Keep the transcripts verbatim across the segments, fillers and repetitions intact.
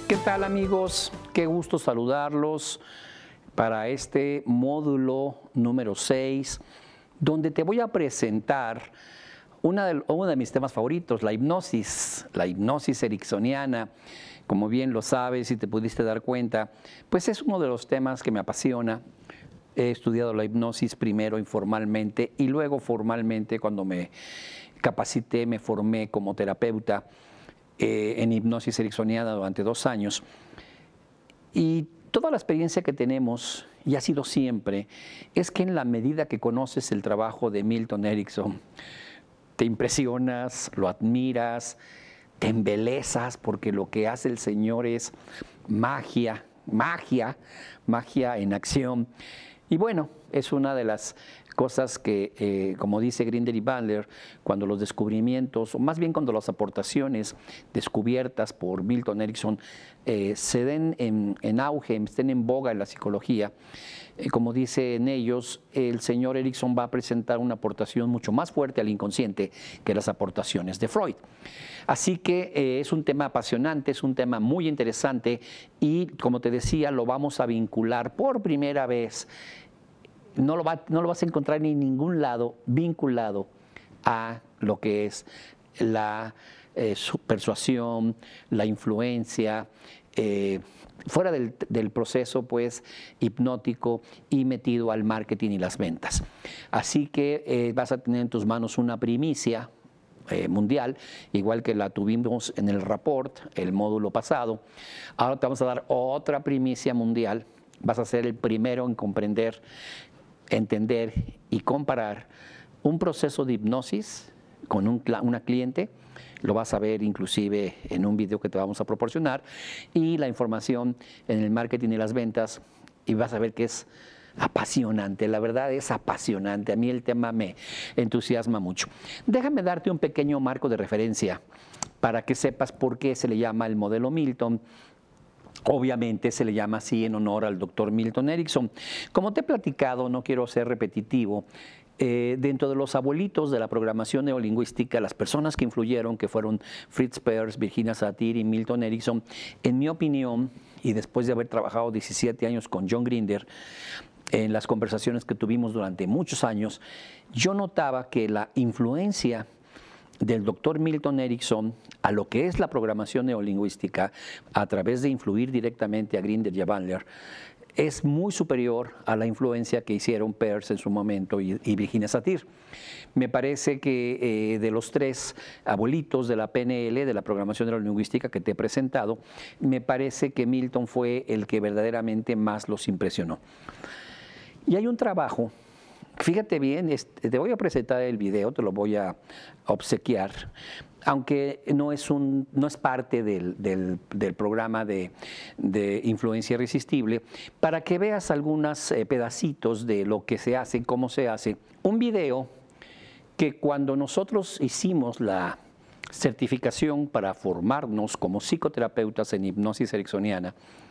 ¿Qué tal, amigos? Qué gusto saludarlos para este módulo número seis, donde te voy a presentar una de, uno de mis temas favoritos, la hipnosis, la hipnosis ericksoniana. Como bien lo sabes y te pudiste dar cuenta, pues es uno de los temas que me apasiona. He estudiado la hipnosis primero informalmente y luego formalmente cuando me capacité, me formé como terapeuta eh, en hipnosis ericksoniana durante dos años. Y toda la experiencia que tenemos, y ha sido siempre, es que en la medida que conoces el trabajo de Milton Erickson, te impresionas, lo admiras, te embelezas, porque lo que hace el Señor es magia, magia, magia en acción. Y bueno, es una de las cosas que, eh, como dice Grinder y Bandler, cuando los descubrimientos, o más bien cuando las aportaciones descubiertas por Milton Erickson eh, se den en, en auge, estén en boga en la psicología, eh, como dicen ellos, el señor Erickson va a presentar una aportación mucho más fuerte al inconsciente que las aportaciones de Freud. Así que eh, es un tema apasionante, es un tema muy interesante y, como te decía, lo vamos a vincular por primera vez. No lo, va, no lo vas a encontrar en ningún lado vinculado a lo que es la eh, persuasión, la influencia, eh, fuera del, del proceso pues hipnótico y metido al marketing y las ventas. Así que eh, vas a tener en tus manos una primicia eh, mundial, igual que la tuvimos en el report, el módulo pasado. Ahora te vamos a dar otra primicia mundial. Vas a ser el primero en comprender, entender y comparar un proceso de hipnosis con un, una cliente. Lo vas a ver inclusive en un video que te vamos a proporcionar, y la información en el marketing y las ventas, y vas a ver que es apasionante. La verdad es apasionante. A mí el tema me entusiasma mucho. Déjame darte un pequeño marco de referencia para que sepas por qué se le llama el modelo Milton. Obviamente se le llama así en honor al doctor Milton Erickson. Como te he platicado, no quiero ser repetitivo, eh, dentro de los abuelitos de la programación neolingüística, las personas que influyeron, que fueron Fritz Perls, Virginia Satir y Milton Erickson, en mi opinión, y después de haber trabajado diecisiete años con John Grinder, en las conversaciones que tuvimos durante muchos años, yo notaba que la influencia del doctor Milton Erickson a lo que es la programación neolingüística a través de influir directamente a Grinder y a Bandler es muy superior a la influencia que hicieron Peirce en su momento y, y Virginia Satir. Me parece que eh, de los tres abuelitos de la P N L, de la programación neolingüística que te he presentado, me parece que Milton fue el que verdaderamente más los impresionó. Y hay un trabajo. Fíjate bien, este, te voy a presentar el video, te lo voy a obsequiar, aunque no es, un, no es parte del, del, del programa de, de Influencia Irresistible, para que veas algunos eh, pedacitos de lo que se hace, cómo se hace. Un video que cuando nosotros hicimos la certificación para formarnos como psicoterapeutas en hipnosis ericksoniana,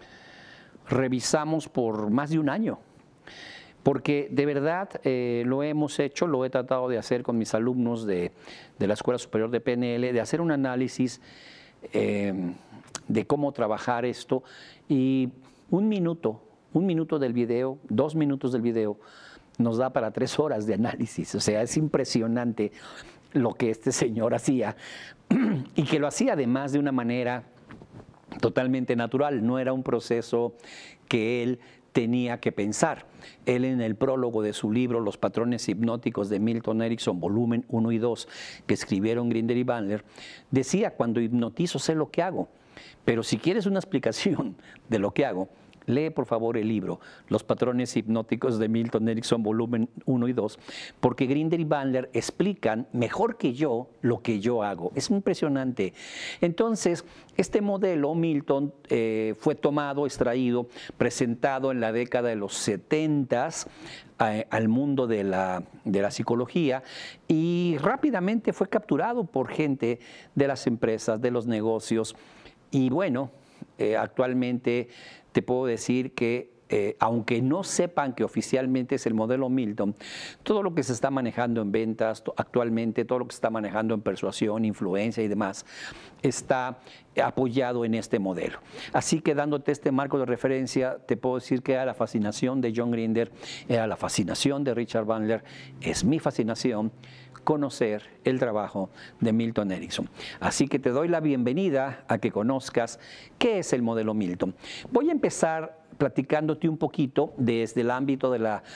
revisamos por más de un año. Porque de verdad eh, lo hemos hecho, lo he tratado de hacer con mis alumnos de, de la Escuela Superior de P N L, de hacer un análisis eh, de cómo trabajar esto, y un minuto, un minuto del video, dos minutos del video, nos da para tres horas de análisis. O sea, es impresionante lo que este señor hacía, y que lo hacía además de una manera totalmente natural, no era un proceso que él tenía que pensar. Él, en el prólogo de su libro Los patrones hipnóticos de Milton Erickson, volumen uno y dos, que escribieron Grinder y Bandler, decía: cuando hipnotizo sé lo que hago, pero si quieres una explicación de lo que hago, lee por favor el libro Los patrones hipnóticos de Milton Erickson, volumen uno y dos, porque Grinder y Bandler explican mejor que yo lo que yo hago. Es impresionante. Entonces, este modelo Milton eh, fue tomado, extraído, presentado en la década de los setentas eh, al mundo de la, de la psicología, y rápidamente fue capturado por gente de las empresas, de los negocios, y bueno, eh, actualmente te puedo decir que eh, aunque no sepan que oficialmente es el modelo Milton, todo lo que se está manejando en ventas actualmente, todo lo que se está manejando en persuasión, influencia y demás, está apoyado en este modelo. Así que dándote este marco de referencia, te puedo decir que era la fascinación de John Grinder, era la fascinación de Richard Bandler, es mi fascinación conocer el trabajo de Milton Erickson. Así que te doy la bienvenida a que conozcas qué es el modelo Milton. Voy a empezar platicándote un poquito desde el ámbito de la,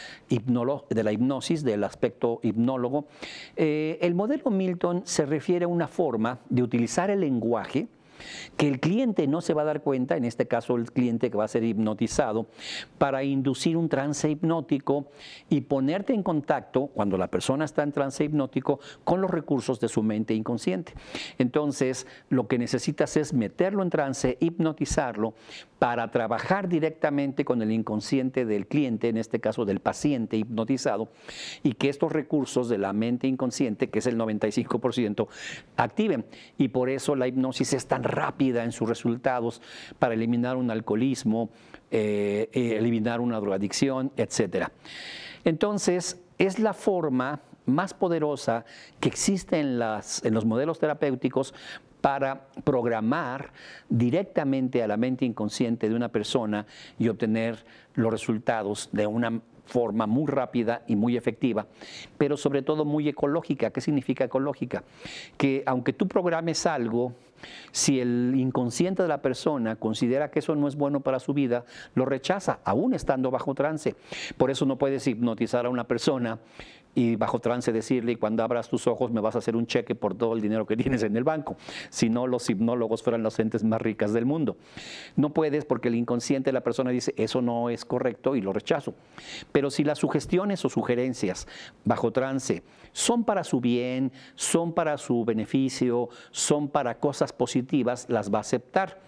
de la hipnosis, del aspecto hipnólogo. Eh, el modelo Milton se refiere a una forma de utilizar el lenguaje que el cliente no se va a dar cuenta, en este caso el cliente que va a ser hipnotizado, para inducir un trance hipnótico y ponerte en contacto, cuando la persona está en trance hipnótico, con los recursos de su mente inconsciente. Entonces, lo que necesitas es meterlo en trance, hipnotizarlo, para trabajar directamente con el inconsciente del cliente, en este caso del paciente hipnotizado, y que estos recursos de la mente inconsciente, que es el noventa y cinco por ciento, activen. Y por eso la hipnosis es tan rápida en sus resultados para eliminar un alcoholismo, eh, eh, eliminar una drogadicción, etcétera. Entonces, es la forma más poderosa que existe en, las, en los modelos terapéuticos para programar directamente a la mente inconsciente de una persona y obtener los resultados de una forma muy rápida y muy efectiva, pero sobre todo muy ecológica. ¿Qué significa ecológica? Que aunque tú programes algo, si el inconsciente de la persona considera que eso no es bueno para su vida, lo rechaza, aún estando bajo trance. Por eso no puedes hipnotizar a una persona y bajo trance decirle, cuando abras tus ojos me vas a hacer un cheque por todo el dinero que tienes en el banco. Si no, los hipnólogos fueran las gentes más ricas del mundo. No puedes, porque el inconsciente de la persona dice, eso no es correcto, y lo rechazo. Pero si las sugestiones o sugerencias bajo trance son para su bien, son para su beneficio, son para cosas positivas, las va a aceptar.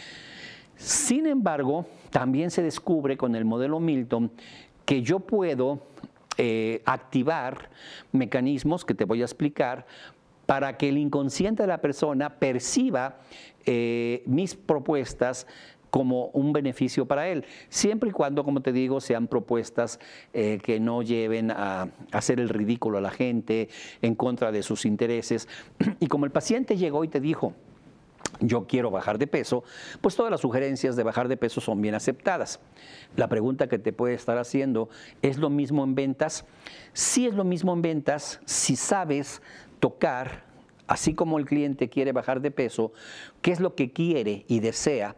Sin embargo, también se descubre con el modelo Milton que yo puedo eh, activar mecanismos que te voy a explicar para que el inconsciente de la persona perciba eh, mis propuestas como un beneficio para él, siempre y cuando, como te digo, sean propuestas eh, que no lleven a, a hacer el ridículo a la gente, en contra de sus intereses. Y como el paciente llegó y te dijo, yo quiero bajar de peso, pues todas las sugerencias de bajar de peso son bien aceptadas. La pregunta que te puede estar haciendo, ¿es lo mismo en ventas? Sí es lo mismo en ventas si sabes tocar, así como el cliente quiere bajar de peso, qué es lo que quiere y desea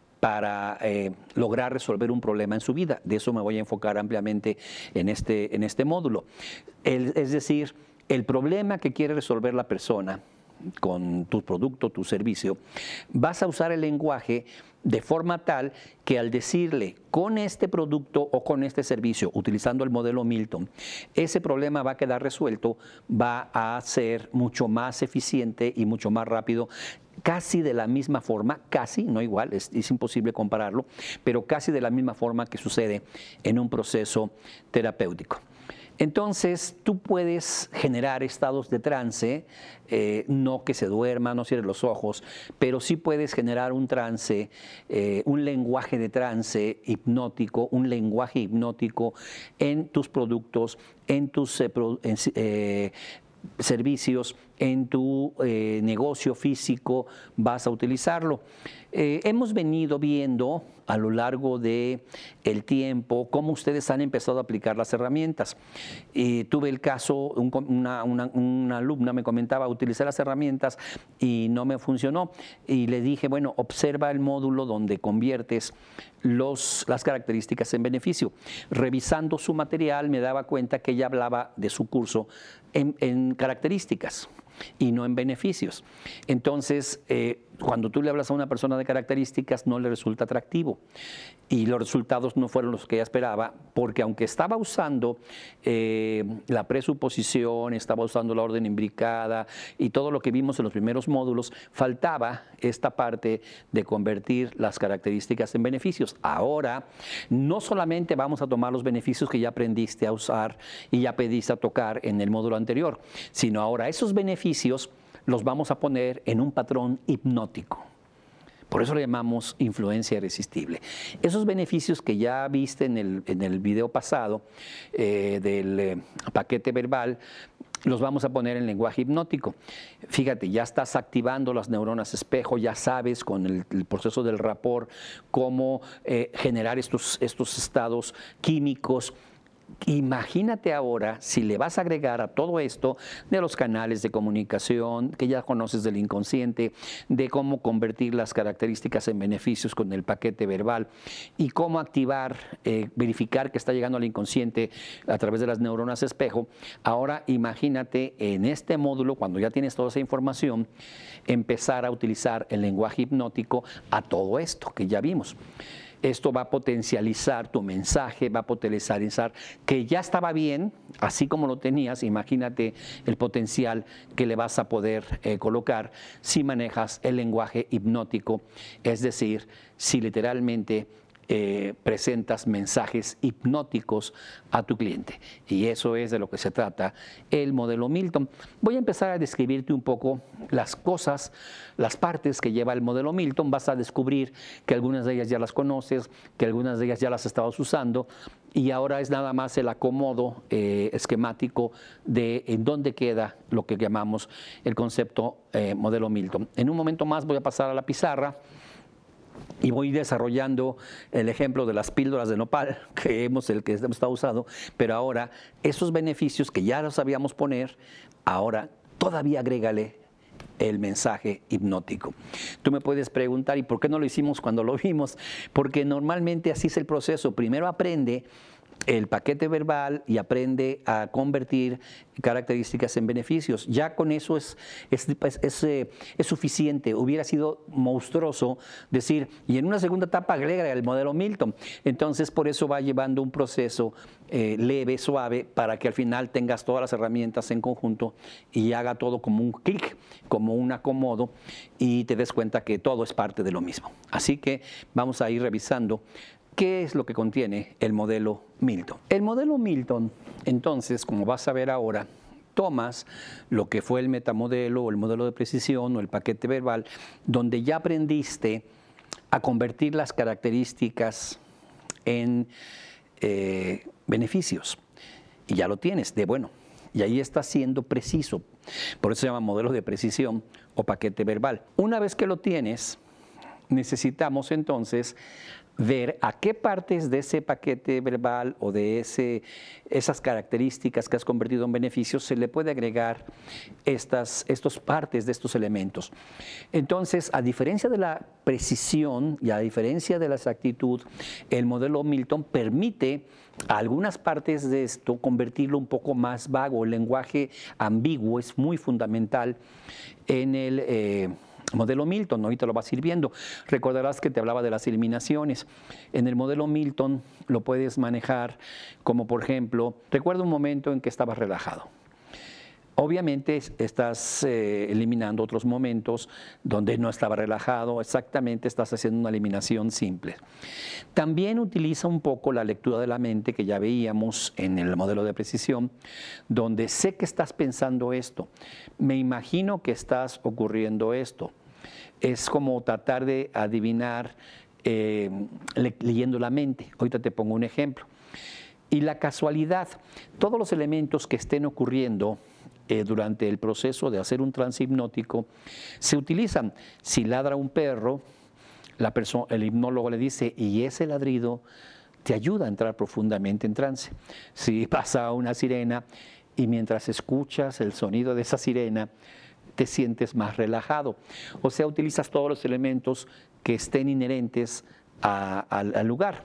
para eh, lograr resolver un problema en su vida. De eso me voy a enfocar ampliamente en este, en este módulo. El, es decir, el problema que quiere resolver la persona con tu producto, tu servicio, vas a usar el lenguaje de forma tal que al decirle con este producto o con este servicio, utilizando el modelo Milton, ese problema va a quedar resuelto, va a ser mucho más eficiente y mucho más rápido, casi de la misma forma, casi, no igual, es, es imposible compararlo, pero casi de la misma forma que sucede en un proceso terapéutico. Entonces, tú puedes generar estados de trance, eh, no que se duerma, no cierres los ojos, pero sí puedes generar un trance, eh, un lenguaje de trance hipnótico, un lenguaje hipnótico en tus productos, en tus eh, en, eh, servicios, en tu eh, negocio físico, vas a utilizarlo. Eh, hemos venido viendo a lo largo del tiempo cómo ustedes han empezado a aplicar las herramientas. Eh, tuve el caso, un, una, una, una alumna me comentaba, utilizar las herramientas y no me funcionó. Y le dije, bueno, observa el módulo donde conviertes los, las características en beneficio. Revisando su material me daba cuenta que ella hablaba de su curso en, en características y no en beneficios. Entonces, eh, cuando tú le hablas a una persona de características, no le resulta atractivo. Y los resultados no fueron los que ella esperaba, porque aunque estaba usando eh, la presuposición, estaba usando la orden imbricada y todo lo que vimos en los primeros módulos, faltaba esta parte de convertir las características en beneficios. Ahora, no solamente vamos a tomar los beneficios que ya aprendiste a usar y ya pediste a tocar en el módulo anterior, sino ahora esos beneficios los vamos a poner en un patrón hipnótico. Por eso le llamamos influencia irresistible. Esos beneficios que ya viste en el, en el video pasado eh, del eh, paquete verbal, los vamos a poner en lenguaje hipnótico. Fíjate, ya estás activando las neuronas espejo, ya sabes con el, el proceso del rapport cómo eh, generar estos, estos estados químicos. Imagínate ahora si le vas a agregar a todo esto de los canales de comunicación que ya conoces del inconsciente, de cómo convertir las características en beneficios con el paquete verbal y cómo activar, eh, verificar que está llegando al inconsciente a través de las neuronas espejo. Ahora imagínate en este módulo, cuando ya tienes toda esa información, empezar a utilizar el lenguaje hipnótico a todo esto que ya vimos. Esto va a potencializar tu mensaje, va a potencializar que ya estaba bien, así como lo tenías. Imagínate el potencial que le vas a poder eh, colocar si manejas el lenguaje hipnótico, es decir, si literalmente Eh, presentas mensajes hipnóticos a tu cliente. Y eso es de lo que se trata el modelo Milton. Voy a empezar a describirte un poco las cosas, las partes que lleva el modelo Milton. Vas a descubrir que algunas de ellas ya las conoces, que algunas de ellas ya las estabas usando, y ahora es nada más el acomodo eh, esquemático de en dónde queda lo que llamamos el concepto eh, modelo Milton. En un momento más voy a pasar a la pizarra y voy desarrollando el ejemplo de las píldoras de nopal, que hemos el que hemos estado usando, pero ahora esos beneficios que ya los sabíamos poner, ahora todavía agrégale el mensaje hipnótico. Tú me puedes preguntar, ¿y por qué no lo hicimos cuando lo vimos? Porque normalmente así es el proceso. Primero aprende el paquete verbal y aprende a convertir características en beneficios. Ya con eso es, es, es, es, eh, es suficiente. Hubiera sido monstruoso decir, y en una segunda etapa agrega el modelo Milton. Entonces, por eso va llevando un proceso eh, leve, suave, para que al final tengas todas las herramientas en conjunto y haga todo como un clic, como un acomodo, y te des cuenta que todo es parte de lo mismo. Así que vamos a ir revisando ¿qué es lo que contiene el modelo Milton? El modelo Milton, entonces, como vas a ver ahora, tomas lo que fue el metamodelo o el modelo de precisión o el paquete verbal, donde ya aprendiste a convertir las características en eh, beneficios. Y ya lo tienes, de bueno, y ahí está siendo preciso. Por eso se llama modelo de precisión o paquete verbal. Una vez que lo tienes, necesitamos entonces ver a qué partes de ese paquete verbal o de ese, esas características que has convertido en beneficios se le puede agregar estas, estas partes de estos elementos. Entonces, a diferencia de la precisión y a diferencia de la exactitud, el modelo Milton permite a algunas partes de esto convertirlo un poco más vago. El lenguaje ambiguo es muy fundamental en el eh, modelo Milton, ahorita lo vas a ir viendo. Recordarás que te hablaba de las eliminaciones. En el modelo Milton lo puedes manejar como, por ejemplo, recuerda un momento en que estabas relajado. Obviamente estás eh, eliminando otros momentos donde no estaba relajado, exactamente estás haciendo una eliminación simple. También utiliza un poco la lectura de la mente que ya veíamos en el modelo de precisión, donde sé que estás pensando esto, me imagino que estás ocurriendo esto. Es como tratar de adivinar eh, le, leyendo la mente. Ahorita te pongo un ejemplo. Y la casualidad, todos los elementos que estén ocurriendo Eh, durante el proceso de hacer un trance hipnótico se utilizan. Si ladra un perro, la persona, el hipnólogo le dice, y ese ladrido te ayuda a entrar profundamente en trance. Si pasa una sirena y mientras escuchas el sonido de esa sirena, te sientes más relajado. O sea, utilizas todos los elementos que estén inherentes a, a, al lugar.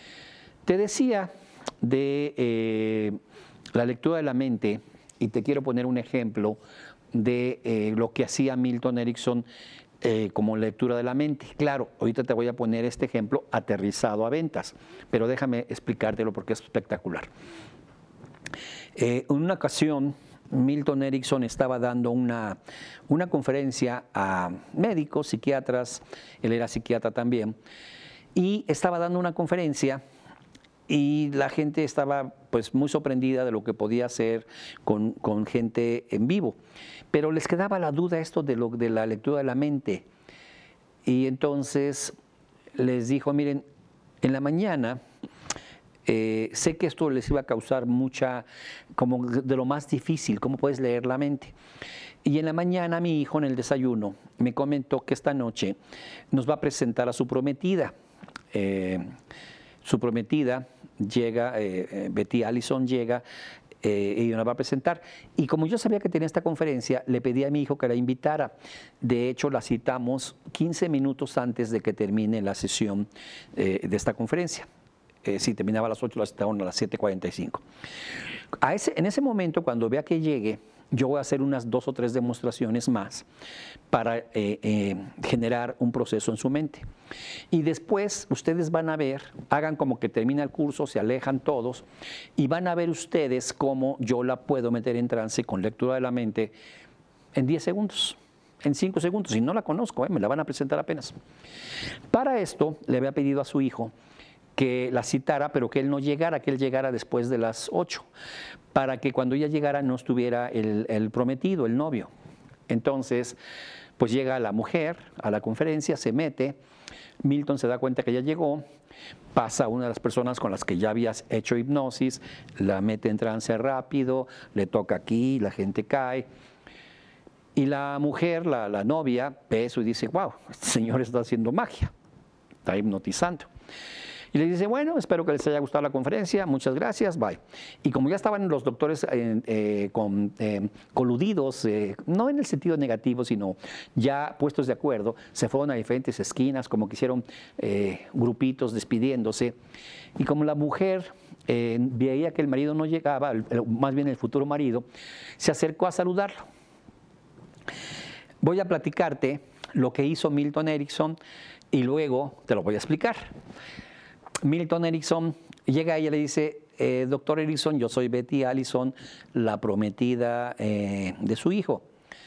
Te decía de eh, la lectura de la mente. Y te quiero poner un ejemplo de eh, lo que hacía Milton Erickson eh, como lectura de la mente. Claro, ahorita te voy a poner este ejemplo aterrizado a ventas, pero déjame explicártelo porque es espectacular. Eh, en una ocasión, Milton Erickson estaba dando una, una conferencia a médicos, psiquiatras, él era psiquiatra también, y estaba dando una conferencia. Y la gente estaba pues muy sorprendida de lo que podía hacer con, con gente en vivo. Pero les quedaba la duda esto de, lo, de la lectura de la mente. y entonces les dijo, miren, en la mañana eh, sé que esto les iba a causar mucha, como de lo más difícil, cómo puedes leer la mente. Y en la mañana mi hijo en el desayuno me comentó que esta noche nos va a presentar a su prometida. Eh, su prometida llega, eh, Betty Allison llega eh, y nos va a presentar. Y como yo sabía que tenía esta conferencia, le pedí a mi hijo que la invitara. De hecho, la citamos quince minutos antes de que termine la sesión eh, de esta conferencia. Eh, si terminaba a las ocho, la citaron a las siete cuarenta y cinco. A ese, en ese momento, cuando vea que llegue, yo voy a hacer unas dos o tres demostraciones más para eh, eh, generar un proceso en su mente. Y después ustedes van a ver, hagan como que termina el curso, se alejan todos, y van a ver ustedes cómo yo la puedo meter en trance con lectura de la mente en diez segundos, en cinco segundos. Y no la conozco, eh, me la van a presentar apenas. Para esto le había pedido a su hijo que la citara, pero que él no llegara, que él llegara después de las ocho, para que cuando ella llegara no estuviera el, el prometido, el novio. Entonces, pues llega la mujer a la conferencia, se mete, Milton se da cuenta que ya llegó, pasa a una de las personas con las que ya habías hecho hipnosis, la mete en trance rápido, le toca aquí, la gente cae, y la mujer, la, la novia, ve eso y dice, wow, este señor está haciendo magia, está hipnotizando. Y le dice, bueno, espero que les haya gustado la conferencia, muchas gracias, bye. Y como ya estaban los doctores eh, eh, con, eh, coludidos, eh, no en el sentido negativo, sino ya puestos de acuerdo, se fueron a diferentes esquinas, como que hicieron eh, grupitos despidiéndose. Y como la mujer eh, veía que el marido no llegaba, el, el, más bien el futuro marido, se acercó a saludarlo. Voy a platicarte lo que hizo Milton Erickson y luego te lo voy a explicar. Milton Erickson llega a ella y le dice, eh, doctor Erickson, yo soy Betty Allison, la prometida eh, de su hijo.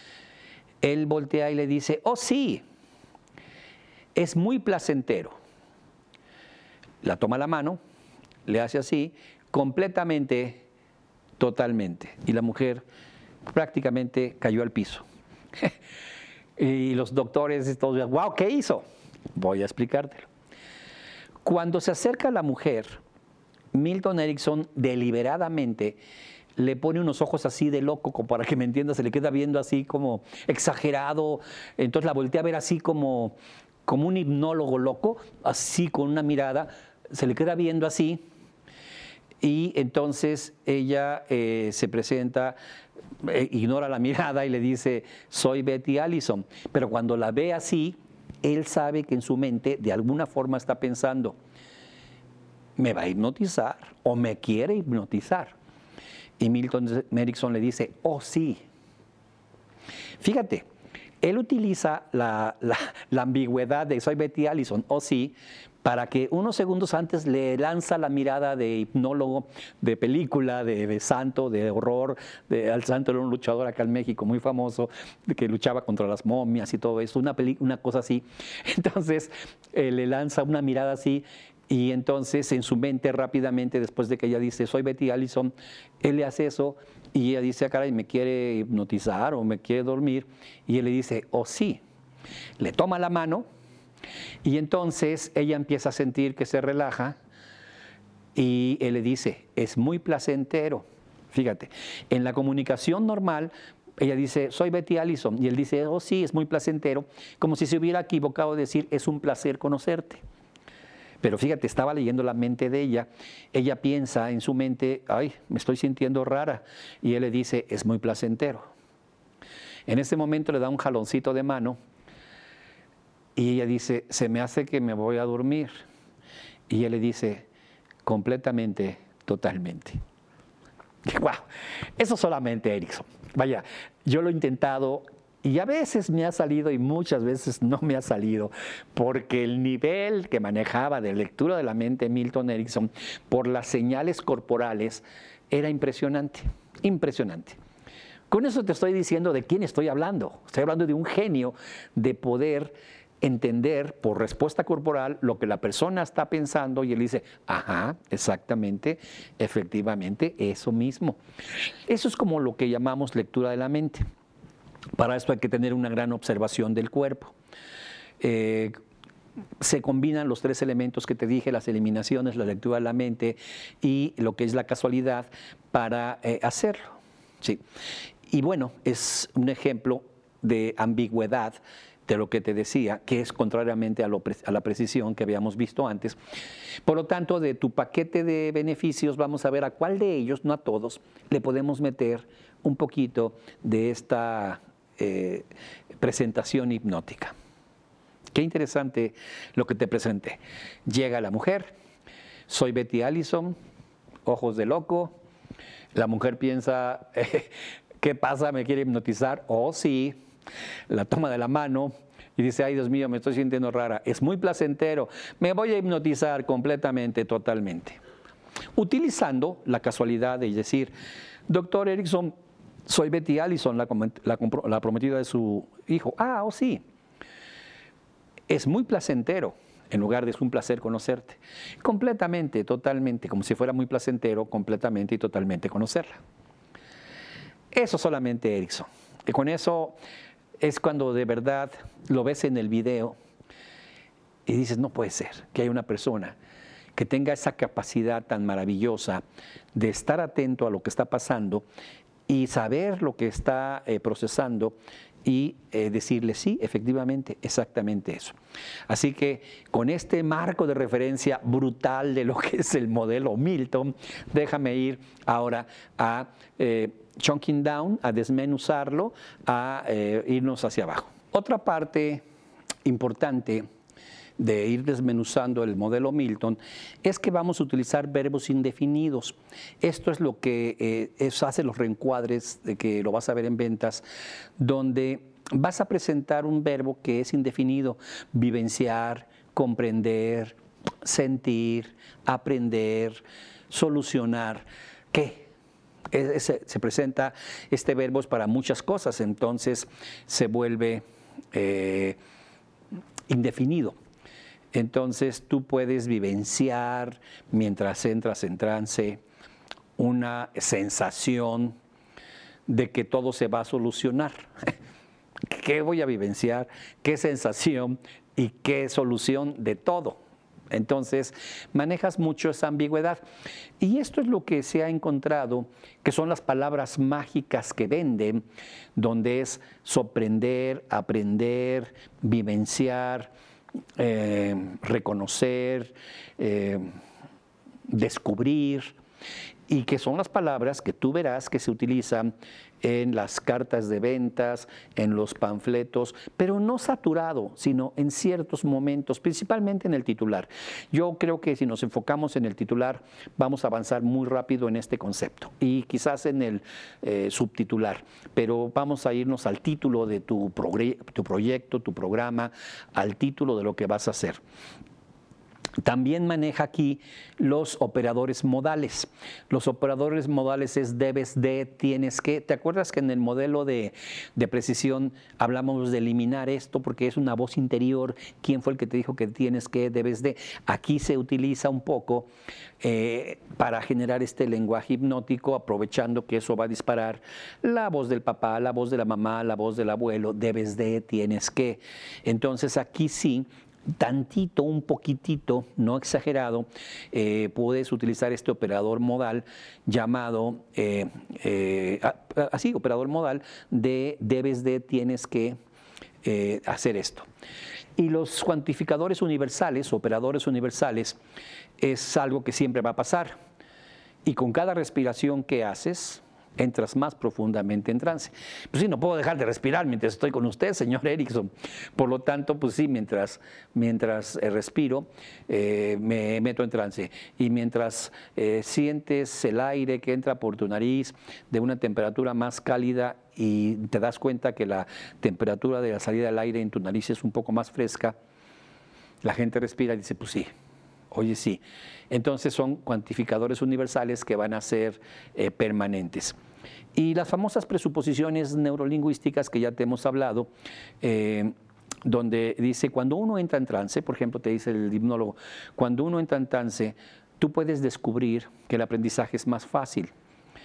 Él voltea y le dice, oh sí, es muy placentero. La toma la mano, le hace así, completamente, totalmente. Y la mujer prácticamente cayó al piso. Y los doctores, todos, wow, ¿qué hizo? Voy a explicártelo. Cuando se acerca a la mujer, Milton Erickson deliberadamente le pone unos ojos así de loco, como para que me entiendas, se le queda viendo así como exagerado, entonces la voltea a ver así como, como un hipnólogo loco, así con una mirada, se le queda viendo así, y entonces ella eh, se presenta, eh, ignora la mirada y le dice, soy Betty Allison, pero cuando la ve así, él sabe que en su mente de alguna forma está pensando, me va a hipnotizar o me quiere hipnotizar. Y Milton Erickson le dice, oh sí. Fíjate, él utiliza la, la, la ambigüedad de soy Betty Allison, oh sí, para que unos segundos antes le lanza la mirada de hipnólogo, de película, de, de santo, de horror. De, al santo era un luchador acá en México muy famoso, que luchaba contra las momias y todo eso, una, una cosa así. Entonces eh, le lanza una mirada así y entonces en su mente rápidamente, después de que ella dice, soy Betty Allison, él le hace eso y ella dice, ah, caray, me quiere hipnotizar o me quiere dormir. Y él le dice, oh sí. Le toma la mano. Y entonces ella empieza a sentir que se relaja y él le dice, es muy placentero. Fíjate, en la comunicación normal, ella dice, soy Betty Allison, y él dice, oh sí, es muy placentero, como si se hubiera equivocado de decir, es un placer conocerte. Pero fíjate, estaba leyendo la mente de ella, ella piensa en su mente, ay, me estoy sintiendo rara, y él le dice, es muy placentero. En ese momento le da un jaloncito de mano, y ella dice, se me hace que me voy a dormir. Y él le dice, completamente, totalmente. ¡Wow! Eso solamente Erickson. Vaya, yo lo he intentado y a veces me ha salido y muchas veces no me ha salido, porque el nivel que manejaba de lectura de la mente Milton Erickson por las señales corporales era impresionante, impresionante. Con eso te estoy diciendo de quién estoy hablando. Estoy hablando de un genio de poder entender por respuesta corporal lo que la persona está pensando y él dice, ajá, exactamente, efectivamente, eso mismo. Eso es como lo que llamamos lectura de la mente. Para esto hay que tener una gran observación del cuerpo. eh, se combinan los tres elementos que te dije, las eliminaciones, la lectura de la mente y lo que es la casualidad para eh, hacerlo. Sí. Y bueno, es un ejemplo de ambigüedad de lo que te decía, que es contrariamente a, lo, a la precisión que habíamos visto antes. Por lo tanto, de tu paquete de beneficios, vamos a ver a cuál de ellos, no a todos, le podemos meter un poquito de esta eh, presentación hipnótica. Qué interesante lo que te presenté. Llega la mujer, soy Betty Allison, ojos de loco, la mujer piensa, eh, ¿qué pasa? ¿Me quiere hipnotizar? Oh, sí. La toma de la mano y dice, ay Dios mío, me estoy sintiendo rara. Es muy placentero, me voy a hipnotizar completamente, totalmente. Utilizando la casualidad de decir, doctor Erickson, soy Betty Allison, la, la, la prometida de su hijo. Ah, oh sí. Es muy placentero, en lugar de es un placer conocerte. Completamente, totalmente, como si fuera muy placentero, completamente y totalmente conocerla. Eso solamente Erickson. Y con eso es cuando de verdad lo ves en el video y dices, no puede ser que haya una persona que tenga esa capacidad tan maravillosa de estar atento a lo que está pasando y saber lo que está eh, procesando y eh, decirle, sí, efectivamente, exactamente eso. Así que con este marco de referencia brutal de lo que es el modelo Milton, déjame ir ahora a eh, chunking down, a desmenuzarlo, a eh, irnos hacia abajo. Otra parte importante de ir desmenuzando el modelo Milton es que vamos a utilizar verbos indefinidos. Esto es lo que eh, es, hace los reencuadres, de que lo vas a ver en ventas, donde vas a presentar un verbo que es indefinido: vivenciar, comprender, sentir, aprender, solucionar. ¿Qué? Es, es, se presenta este verbo es para muchas cosas, entonces se vuelve eh, indefinido. Entonces tú puedes vivenciar, mientras entras en trance, una sensación de que todo se va a solucionar. ¿Qué voy a vivenciar? ¿Qué sensación y qué solución de todo? Entonces manejas mucho esa ambigüedad. Y esto es lo que se ha encontrado, que son las palabras mágicas que venden, donde es sorprender, aprender, vivenciar, Eh, reconocer, eh, descubrir, y que son las palabras que tú verás que se utilizan en las cartas de ventas, en los panfletos, pero no saturado, sino en ciertos momentos, principalmente en el titular. Yo creo que si nos enfocamos en el titular, vamos a avanzar muy rápido en este concepto, y quizás en el eh, subtitular, pero vamos a irnos al título de tu, tu proyecto, tu programa, al título de lo que vas a hacer. También maneja aquí los operadores modales. Los operadores modales es debes de, tienes que. ¿Te acuerdas que en el modelo de, de precisión hablamos de eliminar esto porque es una voz interior? ¿Quién fue el que te dijo que tienes que, debes de? Aquí se utiliza un poco eh, para generar este lenguaje hipnótico, aprovechando que eso va a disparar la voz del papá, la voz de la mamá, la voz del abuelo, debes de, tienes que. Entonces aquí sí, tantito, un poquitito, no exagerado, eh, puedes utilizar este operador modal llamado, eh, eh, así, operador modal de debes de, tienes que eh, hacer esto. Y los cuantificadores universales, operadores universales, es algo que siempre va a pasar. Y con cada respiración que haces, entras más profundamente en trance. Pues sí, no puedo dejar de respirar mientras estoy con usted, señor Erickson. Por lo tanto, pues sí, mientras, mientras eh, respiro, eh, me meto en trance. Y mientras eh, sientes el aire que entra por tu nariz de una temperatura más cálida y te das cuenta que la temperatura de la salida del aire en tu nariz es un poco más fresca, la gente respira y dice, pues sí. Oye, sí. Entonces son cuantificadores universales que van a ser eh, permanentes. Y las famosas presuposiciones neurolingüísticas que ya te hemos hablado, eh, donde dice, cuando uno entra en trance, por ejemplo, te dice el hipnólogo, cuando uno entra en trance, tú puedes descubrir que el aprendizaje es más fácil.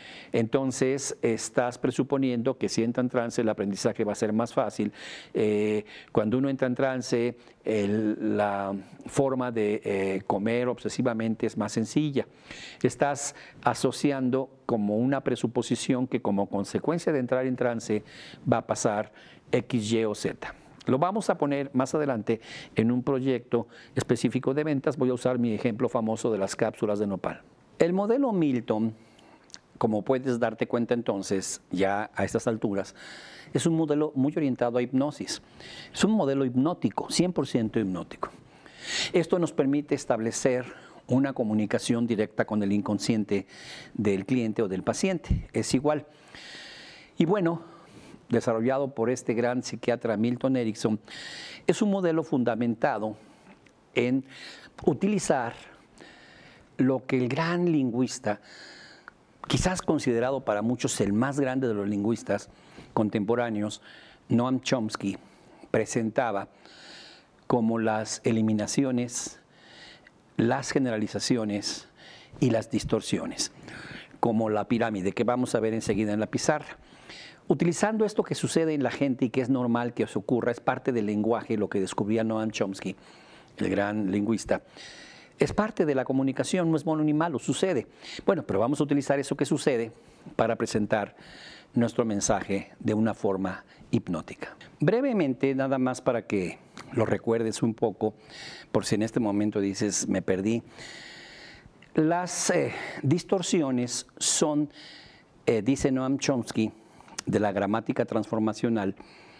Entonces, estás presuponiendo que si entra en trance el aprendizaje va a ser más fácil. Eh, cuando uno entra en trance, el, la forma de eh, comer obsesivamente es más sencilla. Estás asociando como una presuposición que como consecuencia de entrar en trance va a pasar X, Y o Z. Lo vamos a poner más adelante en un proyecto específico de ventas. Voy a usar mi ejemplo famoso de las cápsulas de nopal. El modelo Milton, como puedes darte cuenta entonces, ya a estas alturas, es un modelo muy orientado a hipnosis. Es un modelo hipnótico, cien por ciento hipnótico. Esto nos permite establecer una comunicación directa con el inconsciente del cliente o del paciente. Es igual. Y bueno, desarrollado por este gran psiquiatra Milton Erickson, es un modelo fundamentado en utilizar lo que el gran lingüista, quizás considerado para muchos el más grande de los lingüistas contemporáneos, Noam Chomsky, presentaba como las eliminaciones, las generalizaciones y las distorsiones, como la pirámide que vamos a ver enseguida en la pizarra. Utilizando esto que sucede en la gente y que es normal que os ocurra, es parte del lenguaje, lo que descubría Noam Chomsky, el gran lingüista. Es parte de la comunicación, no es bueno ni malo, sucede. Bueno, pero vamos a utilizar eso que sucede para presentar nuestro mensaje de una forma hipnótica. Brevemente, nada más para que lo recuerdes un poco, por si en este momento dices, me perdí. Las eh, distorsiones son, eh, dice Noam Chomsky, de la gramática transformacional,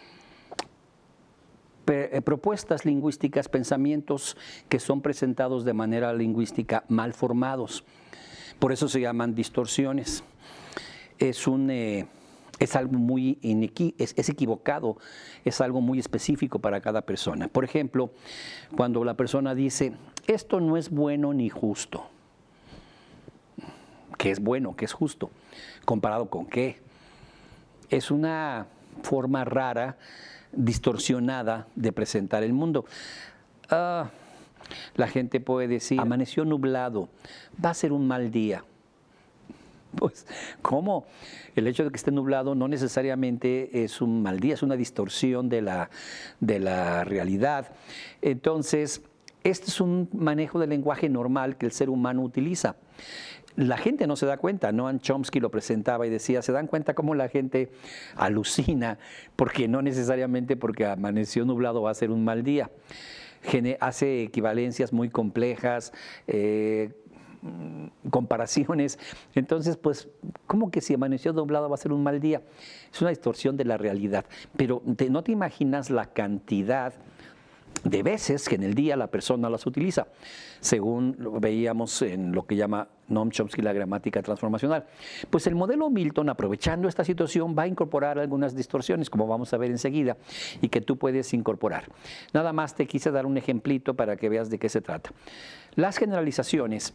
propuestas lingüísticas, pensamientos que son presentados de manera lingüística mal formados. Por eso se llaman distorsiones. Es, un, eh, es algo muy inequi es, es equivocado, es algo muy específico para cada persona. Por ejemplo, cuando la persona dice, esto no es bueno ni justo. ¿Qué es bueno? ¿Qué es justo? ¿Comparado con qué? Es una forma rara, distorsionada de presentar el mundo. Uh, la gente puede decir, amaneció nublado, va a ser un mal día. Pues, ¿cómo? El hecho de que esté nublado no necesariamente es un mal día, es una distorsión de la, de la realidad. Entonces, este es un manejo del lenguaje normal que el ser humano utiliza. La gente no se da cuenta. Noam Chomsky lo presentaba y decía, ¿se dan cuenta cómo la gente alucina? Porque no necesariamente porque amaneció nublado va a ser un mal día. Gene- hace equivalencias muy complejas, eh, comparaciones. Entonces, pues, ¿cómo que si amaneció nublado va a ser un mal día? Es una distorsión de la realidad. Pero te, no te imaginas la cantidad de veces que en el día la persona las utiliza, según lo veíamos en lo que llama Noam Chomsky la gramática transformacional. Pues el modelo Milton, aprovechando esta situación, va a incorporar algunas distorsiones, como vamos a ver enseguida, y que tú puedes incorporar. Nada más te quise dar un ejemplito para que veas de qué se trata. Las generalizaciones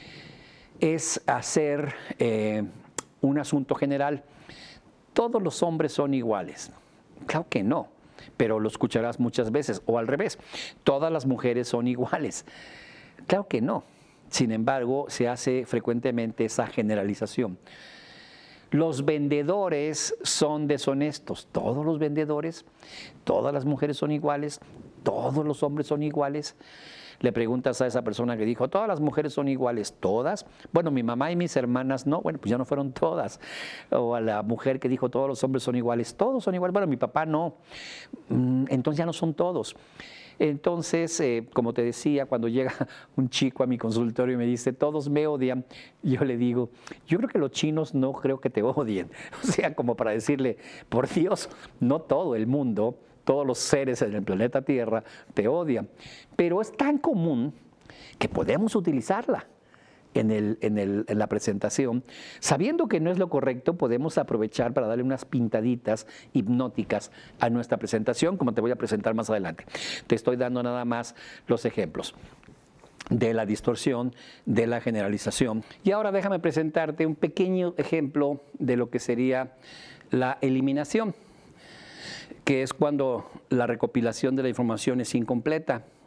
es hacer eh, un asunto general. Todos los hombres son iguales. Claro que no, pero lo escucharás muchas veces, o al revés, todas las mujeres son iguales. Claro que no. Sin embargo, se hace frecuentemente esa generalización. Los vendedores son deshonestos. Todos los vendedores, todas las mujeres son iguales, todos los hombres son iguales. Le preguntas a esa persona que dijo, todas las mujeres son iguales, todas. Bueno, mi mamá y mis hermanas no, bueno, pues ya no fueron todas. O a la mujer que dijo, todos los hombres son iguales, todos son iguales. Bueno, mi papá no. Entonces ya no son todos. Entonces, eh, como te decía, cuando llega un chico a mi consultorio y me dice, todos me odian, yo le digo, yo creo que los chinos no creo que te odien. O sea, como para decirle, por Dios, no todo el mundo, todos los seres en el planeta Tierra te odian. Pero es tan común que podemos utilizarla en, el, en, el, en la presentación. Sabiendo que no es lo correcto, podemos aprovechar para darle unas pintaditas hipnóticas a nuestra presentación, como te voy a presentar más adelante. Te estoy dando nada más los ejemplos de la distorsión, de la generalización. Y ahora déjame presentarte un pequeño ejemplo de lo que sería la eliminación, que es cuando la recopilación de la información es incompleta.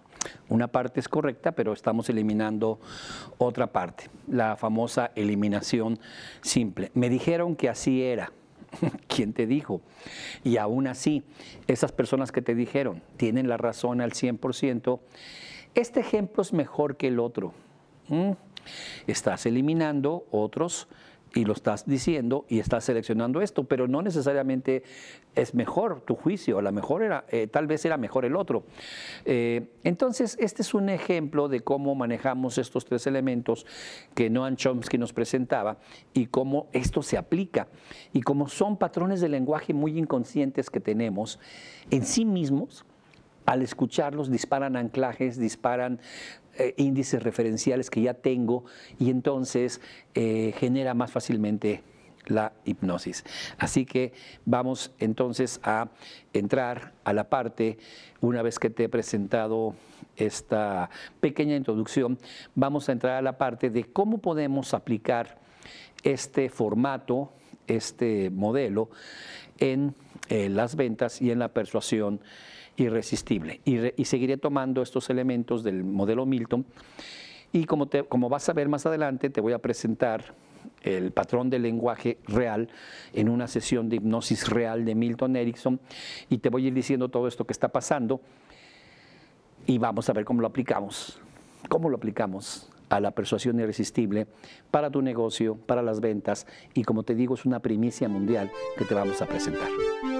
Una parte es correcta, pero estamos eliminando otra parte, la famosa eliminación simple. Me dijeron que así era. ¿Quién te dijo? Y aún así, esas personas que te dijeron tienen la razón al cien por ciento. Este ejemplo es mejor que el otro. ¿Mm? Estás eliminando otros y lo estás diciendo y estás seleccionando esto, pero no necesariamente es mejor tu juicio, a lo mejor era, eh, tal vez era mejor el otro. Eh, entonces, este es un ejemplo de cómo manejamos estos tres elementos que Noam Chomsky nos presentaba y cómo esto se aplica. Y como son patrones de lenguaje muy inconscientes que tenemos en sí mismos, al escucharlos disparan anclajes, disparan eh, índices referenciales que ya tengo y entonces eh, genera más fácilmente la hipnosis. Así que vamos entonces a entrar a la parte, una vez que te he presentado esta pequeña introducción, vamos a entrar a la parte de cómo podemos aplicar este formato, este modelo en eh, las ventas y en la persuasión irresistible. Y, re, y seguiré tomando estos elementos del modelo Milton y como, te, como vas a ver más adelante te voy a presentar el patrón del lenguaje real en una sesión de hipnosis real de Milton Erickson y te voy a ir diciendo todo esto que está pasando y vamos a ver cómo lo aplicamos, cómo lo aplicamos a la persuasión irresistible para tu negocio, para las ventas y como te digo es una primicia mundial que te vamos a presentar.